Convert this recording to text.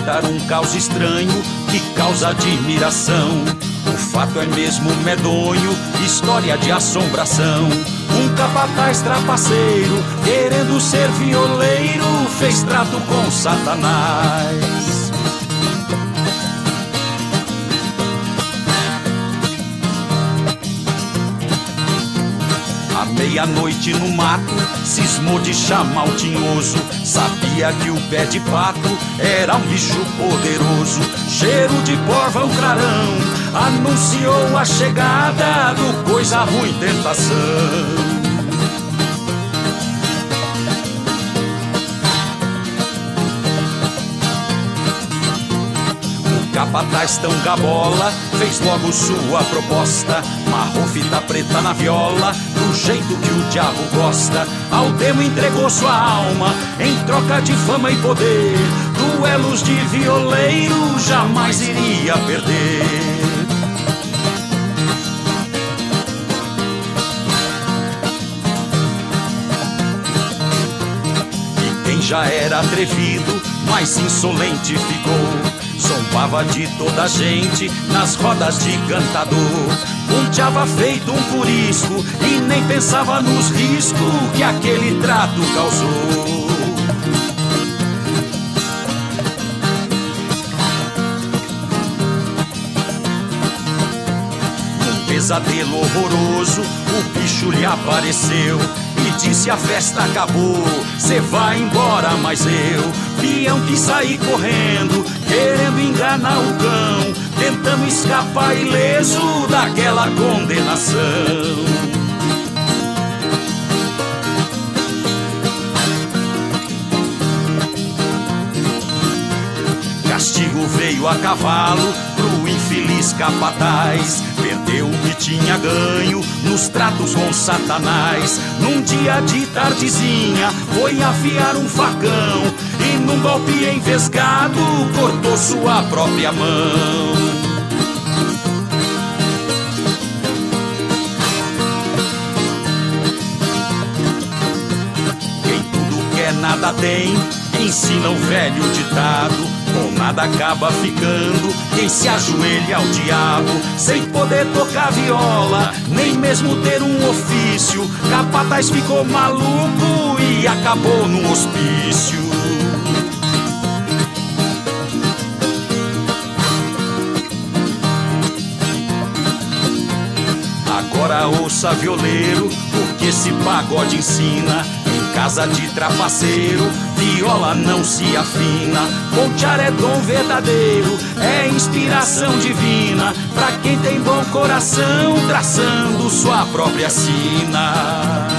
contar um caos estranho que causa admiração. O fato é mesmo medonho, história de assombração. Um capataz trapaceiro, querendo ser violeiro, fez trato com Satanás. À meia-noite no mato, cismou de chamar o tinhoso. Sabia que o pé de pato era um bicho poderoso. Cheiro de porva, um clarão, anunciou a chegada do coisa ruim tentação. Capataz tão gabola fez logo sua proposta. Marrou fita preta na viola, do jeito que o diabo gosta. Ao demo entregou sua alma em troca de fama e poder. Duelos de violeiro jamais iria perder. E quem já era atrevido, mais insolente ficou. Zombava de toda a gente nas rodas de cantador. Ponteava feito um curisco e nem pensava nos riscos que aquele trato causou. Num pesadelo horroroso, o bicho lhe apareceu e disse: a festa acabou, cê vai embora, mas eu, peão, que saí correndo, querendo enganar o cão, tentando escapar ileso daquela condenação. Castigo veio a cavalo pro infeliz capataz. Perdeu o que tinha ganho nos tratos com Satanás. Num dia de tardezinha foi afiar um facão e num golpe envesgado cortou sua própria mão. Quem tudo quer nada tem, ensina o velho ditado. Com nada acaba ficando quem se ajoelha ao diabo. Sem poder tocar viola, nem mesmo ter um ofício, capataz ficou maluco e acabou num hospício. Agora ouça, violeiro, o que esse pagode ensina. Em casa de trapaceiro, viola não se afina. Pontear é dom verdadeiro, é inspiração divina, pra quem tem bom coração, traçando sua própria sina.